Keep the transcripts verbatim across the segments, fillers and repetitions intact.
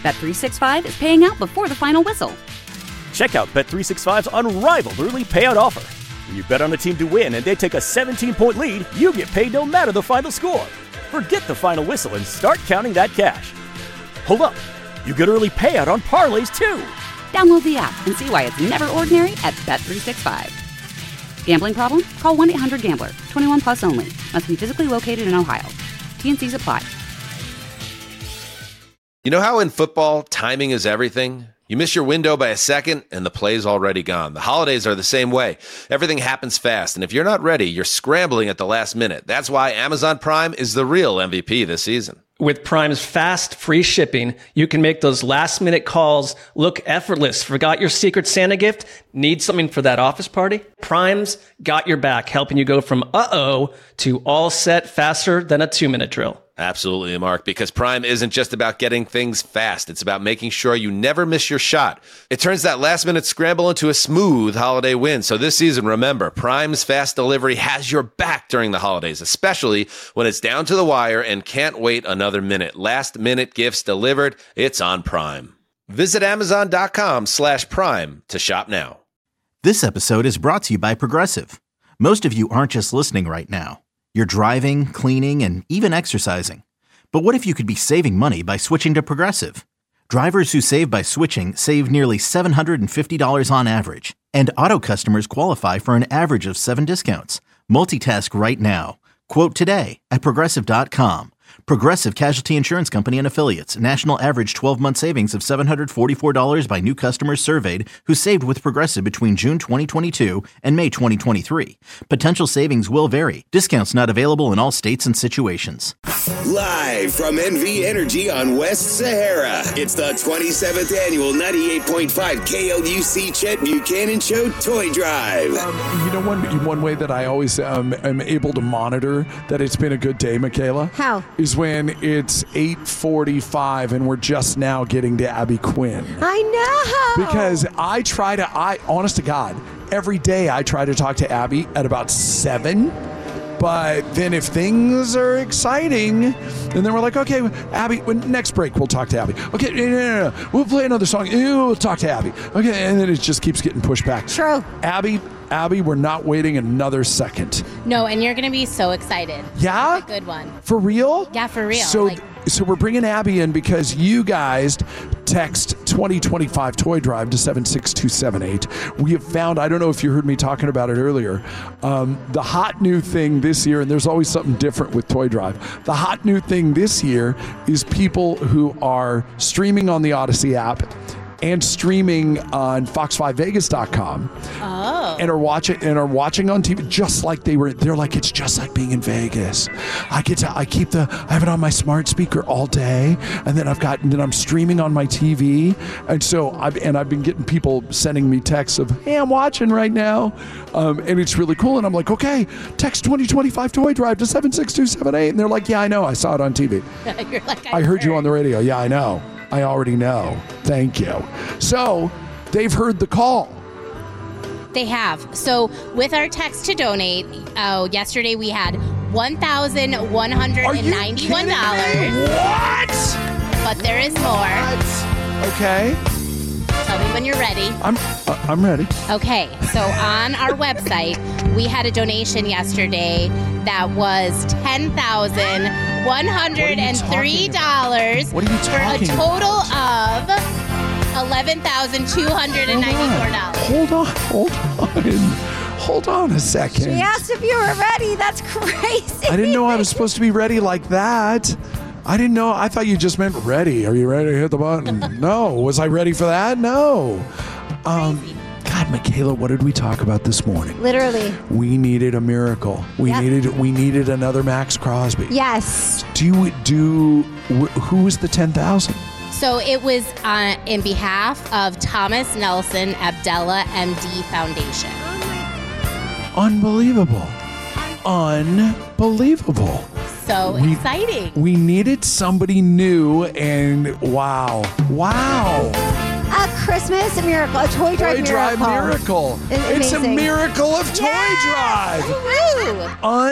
Bet three sixty-five is paying out before the final whistle. Check out Bet three sixty-five's unrivaled early payout offer. When you bet on a team to win and they take a seventeen-point lead, you get paid no matter the final score. Forget the final whistle and start counting that cash. Hold up. You get early payout on parlays, too. Download the app and see why it's never ordinary at Bet three sixty-five. Gambling problem? Call one eight hundred gambler. twenty-one plus only. Must be physically located in Ohio. T N Cs apply. You know how in football, timing is everything? You miss your window by a second, and the play's already gone. The holidays are the same way. Everything happens fast, and if you're not ready, you're scrambling at the last minute. That's why Amazon Prime is the real M V P this season. With Prime's fast, free shipping, you can make those last-minute calls look effortless. Forgot your Secret Santa gift? Need something for that office party? Prime's got your back, helping you go from uh-oh to all set faster than a two-minute drill. Absolutely, Mark, because Prime isn't just about getting things fast. It's about making sure you never miss your shot. It turns that last-minute scramble into a smooth holiday win. So this season, remember, Prime's fast delivery has your back during the holidays, especially when it's down to the wire and can't wait another minute. Last-minute gifts delivered, it's on Prime. Visit Amazon.com slash Prime to shop now. This episode is brought to you by Progressive. Most of you aren't just listening right now. You're driving, cleaning, and even exercising. But what if you could be saving money by switching to Progressive? Drivers who save by switching save nearly seven hundred fifty dollars on average. And auto customers qualify for an average of seven discounts. Multitask right now. Quote today at Progressive dot com. Progressive Casualty Insurance Company and Affiliates. National average twelve-month savings of seven hundred forty-four dollars by new customers surveyed who saved with Progressive between June twenty twenty-two and May twenty twenty-three. Potential savings will vary. Discounts not available in all states and situations. Live from N V Energy on West Sahara, it's the twenty-seventh annual ninety-eight point five K L U C Chet Buchanan Show Toy Drive. Um, you know, one one way that I always um, am able to monitor that it's been a good day, Michaela? How? Is when it's eight forty-five and we're just now getting to Abby Quinn. I know. Because I try to, I honest to God, every day I try to talk to Abby at about seven. But then if things are exciting, and then we're like, okay, Abby, next break, we'll talk to Abby. Okay, no, no, no, we'll play another song. We'll talk to Abby. Okay, and then it just keeps getting pushed back. True. Abby, Abby, we're not waiting another second. No, and you're going to be so excited. Yeah? It's a good one. For real? Yeah, for real. So, like- so we're bringing Abby in because you guys text twenty twenty-five Toy Drive to seven six two seven eight. We have found, I don't know if you heard me talking about it earlier, um, the hot new thing this year, and there's always something different with Toy Drive. The hot new thing this year is people who are streaming on the Odyssey app and streaming on fox five vegas dot com. Oh. And are watching and are watching on T V just like they were. They're like, it's just like being in Vegas. I get to I keep the I have it on my smart speaker all day, and then I've got and then I'm streaming on my T V, and so I've and I've been getting people sending me texts of, hey, I'm watching right now, um, and it's really cool. And I'm like, okay, text twenty twenty-five Toy Drive to seven six two seven eight, and they're like, yeah, I know, I saw it on T V. You're like, I, I heard, heard you on the radio. Yeah, I know. I already know. Thank you. So they've heard the call. They have. So with our text to donate, oh, yesterday we had one thousand one hundred ninety-one dollars. What? But there is more. What? Okay. Tell me when you're ready. I'm uh, I'm ready. Okay, so on our website, we had a donation yesterday that was ten thousand one hundred three dollars What are you for a talking total of eleven thousand two hundred ninety-four dollars. Hold on, hold on, hold on a second. She asked if you were ready. That's crazy. I didn't know I was supposed to be ready like that. I didn't know. I thought you just meant ready. Are you ready to hit the button? No. Was I ready for that? No. Um, God, Michaela, what did we talk about this morning? Literally. We needed a miracle. We Yep. needed we needed another Max Crosby. Yes. Do you do who was the ten thousand? So it was uh, in behalf of Thomas Nelson Abdella M D Foundation. Unbelievable. Unbelievable. So We- exciting. We needed somebody new, and wow. Wow. A Christmas miracle, a toy drive Toy miracle. Drive miracle. It's It's a amazing. miracle of Toy Yes! Drive. Woo!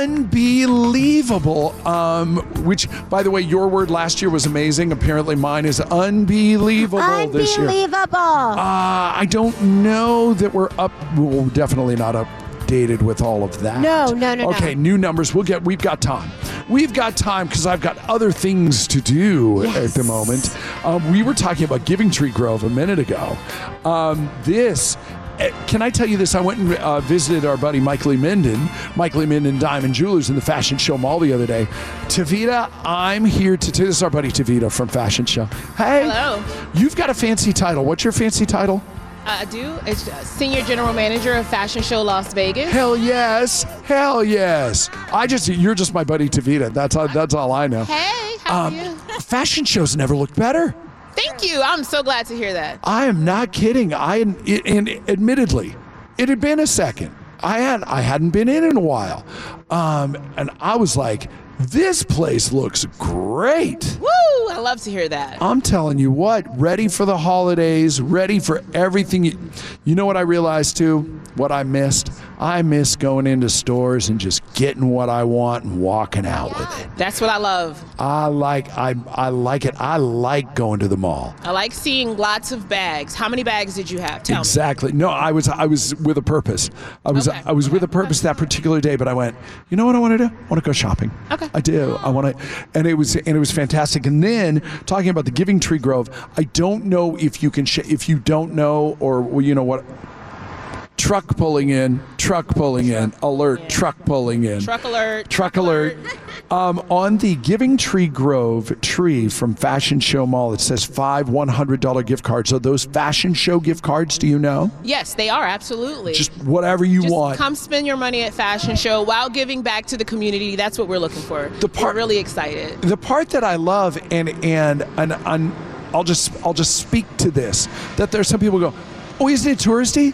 Unbelievable. Um, which, by the way, your word last year was amazing. Apparently, mine is unbelievable this year. Unbelievable. Uh, I don't know that we're up. Well, we're definitely not updated with all of that. No, no, no, no. Okay, new numbers. We'll get. We've got time. We've got time because I've got other things to do Yes. at the moment. Um, we were talking about Giving Tree Grove a minute ago. Um, this. eh, Can I tell you this? I went and uh, visited our buddy Mike Lee Minden, Mike Lee Minden Diamond Jewelers in the Fashion Show Mall the other day. Tavita, I'm here to tell this is our buddy Tavita from Fashion Show. Hey, Hello. You've got a fancy title. What's your fancy title? I do. It's uh, Senior General Manager of Fashion Show Las Vegas. Hell yes, hell yes. I just you're just my buddy Tavita. That's all, that's all I know. Hey, how Um, are you? Fashion shows never looked better. Thank you. I'm so glad to hear that. I am not kidding. I it, and admittedly, it had been a second. I had I hadn't been in in a while, um, and I was like, this place looks great. Woo! I love to hear that. I'm telling you what, ready for the holidays, ready for everything. You, you know what I realized too? What I missed? I miss going into stores and just getting what I want and walking out with it. That's what I love. I like I I like it. I like going to the mall. I like seeing lots of bags. How many bags did you have? Tell Exactly. No, I was I was with a purpose. I was Okay. I was with a purpose that particular day, but I went, you know what I want to do? I want to go shopping. Okay. I do. I want to, and it was and it was fantastic. And then talking about the Giving Tree Grove, I don't know if you can sh- if you don't know or well, you know what. Truck pulling in, truck pulling in, alert, truck pulling in. me. Truck alert. Truck alert. Um, on the Giving Tree Grove tree from Fashion Show Mall, it says five one hundred dollars gift cards. So those Fashion Show gift cards, do you know? Yes, they are. Absolutely. Just whatever you Just want. come spend your money at Fashion Show while giving back to the community. That's what we're looking for. The part- we're really excited. The part that I love, and and and, and I'll just I'll just speak to this, that there's some people who go, oh, isn't it touristy?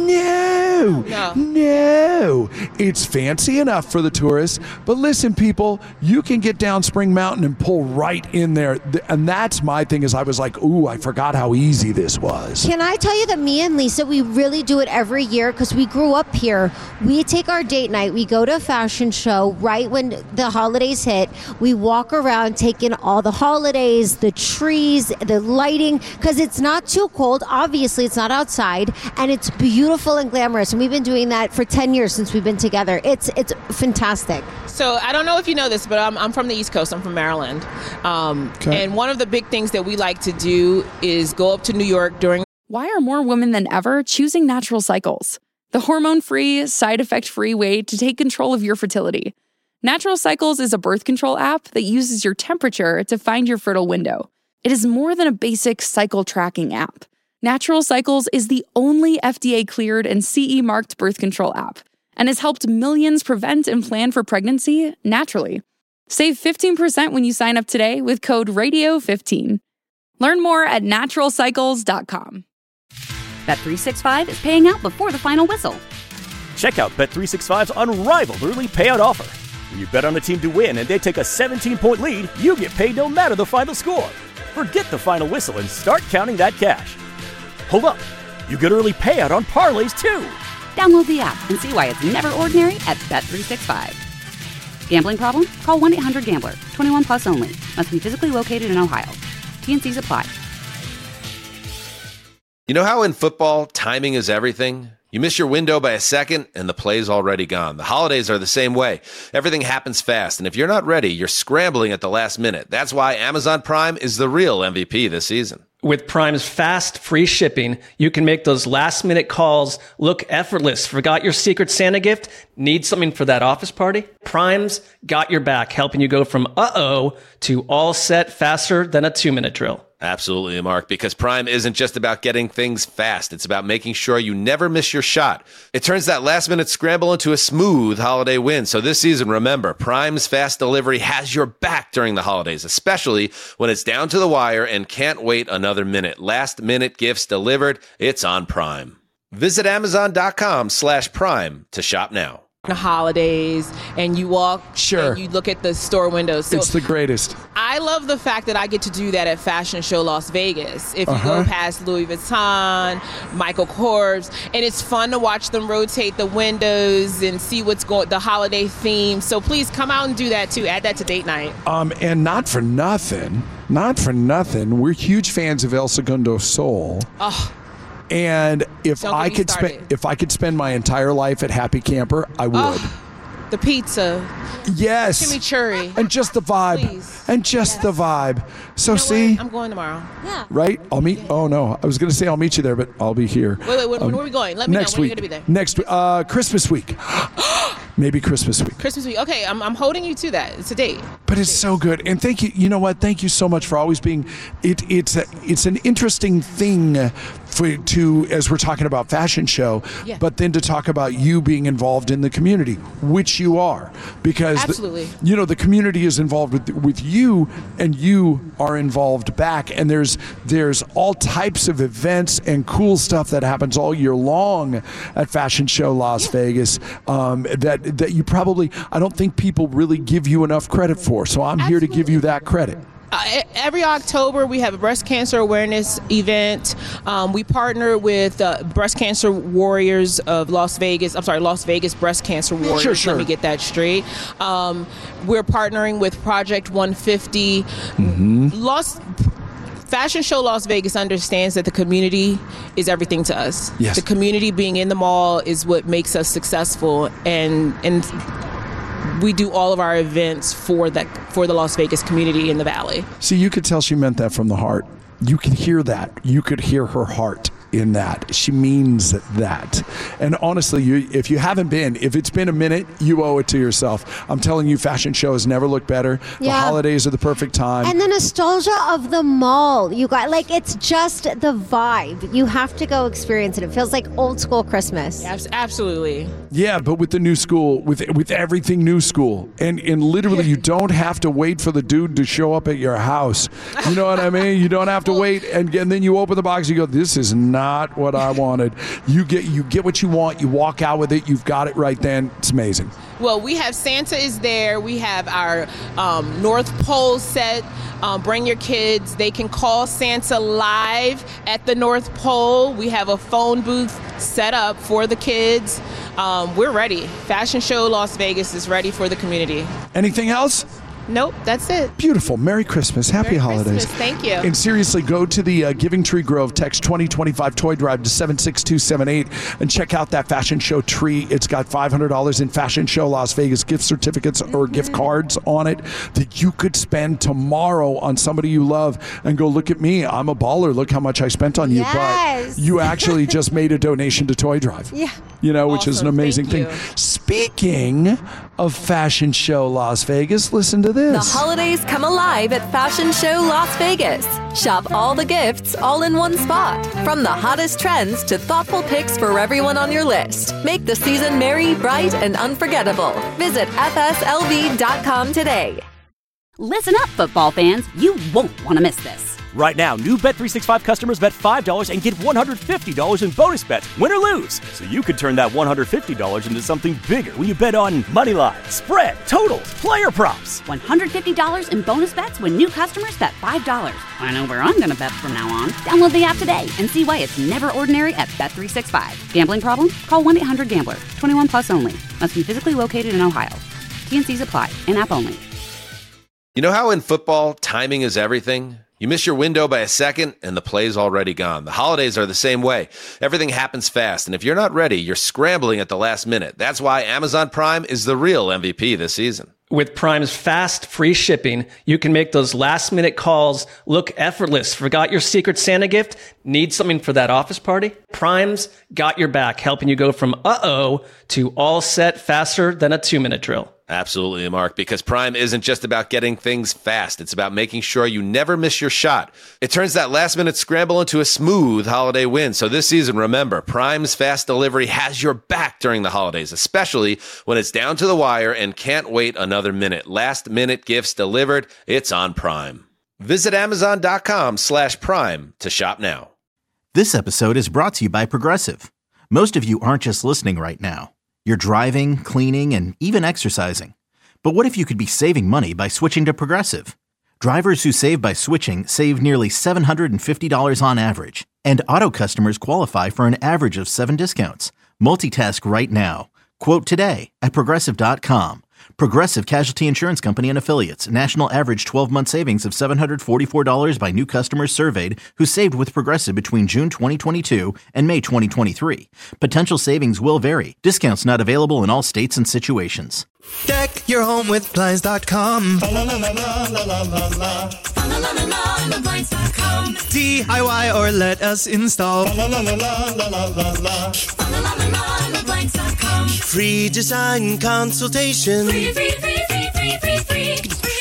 No, No. no. It's fancy enough for the tourists. But listen, people, you can get down Spring Mountain and pull right in there. Th- And that's my thing is I was like, ooh, I forgot how easy this was. Can I tell you that me and Lisa, we really do it every year because we grew up here. We take our date night. We go to a fashion show right when the holidays hit. We walk around taking all the holidays, the trees, the lighting, because it's not too cold. Obviously, it's not outside, and it's beautiful and glamorous. And we've been doing that for ten years since we've been together. It's it's fantastic. So I don't know if you know this, but I'm, I'm from the East Coast. I'm from Maryland. Um, Okay. And one of the big things that we like to do is go up to New York during Why are more women than ever choosing Natural Cycles? The hormone-free, side-effect-free way to take control of your fertility. Natural Cycles is a birth control app that uses your temperature to find your fertile window. It is more than a basic cycle tracking app. Natural Cycles is the only F D A-cleared and C E-marked birth control app and has helped millions prevent and plan for pregnancy naturally. Save fifteen percent when you sign up today with code radio fifteen. Learn more at natural cycles dot com. Bet three sixty-five is paying out before the final whistle. Check out Bet three sixty-five's unrivaled early payout offer. When you bet on a team to win and they take a seventeen-point lead, you get paid no matter the final score. Forget the final whistle and start counting that cash. Hold up. You get early payout on parlays too. Download the app and see why it's never ordinary at Bet three sixty-five. Gambling problem? Call one eight hundred gambler. twenty-one plus only. Must be physically located in Ohio. T N Cs apply. You know how in football, timing is everything? You miss your window by a second, and the play's already gone. The holidays are the same way. Everything happens fast, and if you're not ready, you're scrambling at the last minute. That's why Amazon Prime is the real M V P this season. With Prime's fast, free shipping, you can make those last-minute calls look effortless. Forgot your Secret Santa gift? Need something for that office party? Prime's got your back, helping you go from uh-oh to all set faster than a two-minute drill. Absolutely, Mark, because Prime isn't just about getting things fast. It's about making sure you never miss your shot. It turns that last-minute scramble into a smooth holiday win. So this season, remember, Prime's fast delivery has your back during the holidays, especially when it's down to the wire and can't wait another minute. Last-minute gifts delivered. It's on Prime. Visit amazon.com slash prime to shop now. the holidays and you walk Sure. and you look at the store windows. So It's the greatest. I love the fact that I get to do that at Fashion Show Las Vegas. If you Uh-huh. go past Louis Vuitton, Michael Kors, and it's fun to watch them rotate the windows and see what's going, the holiday theme. So please come out and do that too. Add that to date night. Um, and not for nothing, not for nothing, we're huge fans of El Segundo Soul. Oh, And if Don't get I me could spend started. if I could spend my entire life at Happy Camper, I would. oh, the pizza, Yes. chimichurri. And just the vibe. Please. And just the vibe. So You know see, what? I'm going tomorrow. Yeah. right? I'll meet. Oh no, I was going to say I'll meet you there, but I'll be here. Wait, wait, when, Um, when are we going? Let me next know when week. you're going to be there. Next week, uh, Christmas week. Maybe Christmas week. Christmas week. Okay, I'm, I'm holding you to that. It's a date. But it's so good, and thank you. You know what? Thank you so much for always being. It, it's a, it's an interesting thing for to as we're talking about fashion show, Yeah. but then to talk about you being involved in the community, which you are, because the- Absolutely. you know the community is involved with with you, and you are involved back. And there's there's all types of events and cool stuff that happens all year long at Fashion Show Las Vegas. Um, that that you probably I don't think people really give you enough credit for. So I'm here to give you that credit. Uh, e- every October, we have a breast cancer awareness event. Um, we partner with uh, Breast Cancer Warriors of Las Vegas. I'm sorry, Las Vegas Breast Cancer Warriors. Sure, sure. Let me get that straight. Um, we're partnering with Project one fifty. Mm-hmm. Las Fashion Show Las Vegas understands that the community is everything to us. Yes. The community being in the mall is what makes us successful, and and we do all of our events for that for the Las Vegas community in the Valley. See, you could tell she meant that from the heart. You could hear that. You could hear her heart in that. She means that. And honestly, you, if you haven't been, if it's been a minute, you owe it to yourself. I'm telling you, fashion shows never look better. The Yeah. holidays are the perfect time. And the nostalgia of the mall, you got like it's just the vibe. You have to go experience it. It feels like old school Christmas. Abs- Absolutely. Yeah, but with the new school, with with everything new school, and and literally, you don't have to wait for the dude to show up at your house. You know what I mean? You don't have to wait, and, and then you open the box, you go, "This is not what I wanted." You get you get what you want. You walk out with it. You've got it right then. It's amazing. Well, we have Santa is there. We have our um, North Pole set. Um, bring your kids. They can call Santa live at the North Pole. We have a phone booth set up for the kids. Um, we're ready. Fashion Show Las Vegas is ready for the community. Anything else? Nope, that's it. Beautiful. Merry Christmas. Happy Merry holidays. Christmas. Thank you. And seriously, go to the uh, Giving Tree Grove, text twenty twenty-five Toy Drive to seven six two seven eight and check out that Fashion Show tree. It's got five hundred dollars in Fashion Show Las Vegas gift certificates or gift cards on it that you could spend tomorrow on somebody you love and go, look at me. I'm a baller. Look how much I spent on you. Yes. But you actually just made a donation to Toy Drive. Yeah. You know, which is an Awesome. amazing Thank thing. you. Speaking of Fashion Show Las Vegas, listen to this. The holidays come alive at Fashion Show Las Vegas. Shop all the gifts all in one spot. From the hottest trends to thoughtful picks for everyone on your list. Make the season merry, bright, and unforgettable. Visit F S L V dot com today. Listen up, football fans. You won't want to miss this. Right now, new Bet three sixty-five customers bet five dollars and get one hundred fifty dollars in bonus bets, win or lose. So you could turn that one hundred fifty dollars into something bigger when you bet on money line, spread, totals, player props. one hundred fifty dollars in bonus bets when new customers bet five dollars. I know where I'm going to bet from now on. Download the app today and see why it's never ordinary at Bet three sixty-five. Gambling problem? Call one eight hundred gambler. twenty-one plus only. Must be physically located in Ohio. T N Cs apply. In app only. You know how in football, timing is everything? You miss your window by a second, and the play's already gone. The holidays are the same way. Everything happens fast, and if you're not ready, you're scrambling at the last minute. That's why Amazon Prime is the real M V P this season. With Prime's fast, free shipping, you can make those last-minute calls look effortless. Forgot your secret Santa gift? Need something for that office party? Prime's got your back, helping you go from uh-oh to all set faster than a two-minute drill. Absolutely, Mark, because Prime isn't just about getting things fast. It's about making sure you never miss your shot. It turns that last-minute scramble into a smooth holiday win. So this season, remember, Prime's fast delivery has your back during the holidays, especially when it's down to the wire and can't wait another minute. Last-minute gifts delivered. It's on Prime. Visit Amazon.com slash Prime to shop now. This episode is brought to you by Progressive. Most of you aren't just listening right now. You're driving, cleaning, and even exercising. But what if you could be saving money by switching to Progressive? Drivers who save by switching save nearly seven hundred fifty dollars on average, and auto customers qualify for an average of seven discounts. Multitask right now. Quote today at Progressive dot com. Progressive Casualty Insurance Company and Affiliates. National average twelve-month savings of seven hundred forty-four dollars by new customers surveyed who saved with Progressive between June twenty twenty-two and May twenty twenty-three. Potential savings will vary. Discounts not available in all states and situations. Deck your home with Blinds dot com. D I Y or let us install. Free design consultation. Free, free, free, free, free, free, free.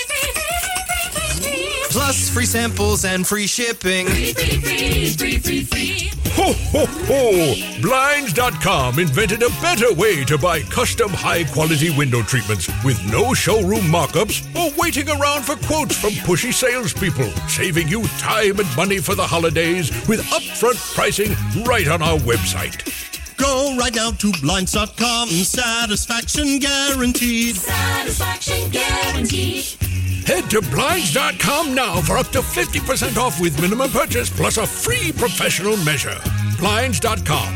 Plus free samples and free shipping. Free, free, free, free, free, free. Ho, ho, ho! Blinds dot com invented a better way to buy custom high-quality window treatments with no showroom mock-ups or waiting around for quotes from pushy salespeople, saving you time and money for the holidays with upfront pricing right on our website. Go right now to Blinds dot com. Satisfaction guaranteed. Satisfaction guaranteed. Head to Blinds dot com now for up to fifty percent off with minimum purchase plus a free professional measure. Blinds dot com.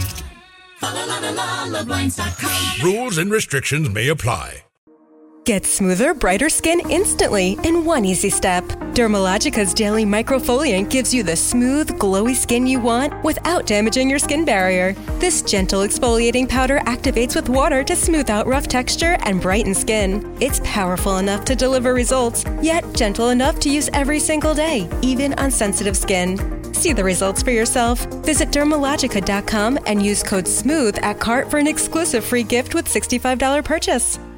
Rules and restrictions may apply. Get smoother, brighter skin instantly in one easy step. Dermalogica's Daily Microfoliant gives you the smooth, glowy skin you want without damaging your skin barrier. This gentle exfoliating powder activates with water to smooth out rough texture and brighten skin. It's powerful enough to deliver results, yet gentle enough to use every single day, even on sensitive skin. See the results for yourself. Visit Dermalogica dot com and use code SMOOTH at cart for an exclusive free gift with sixty-five dollars purchase.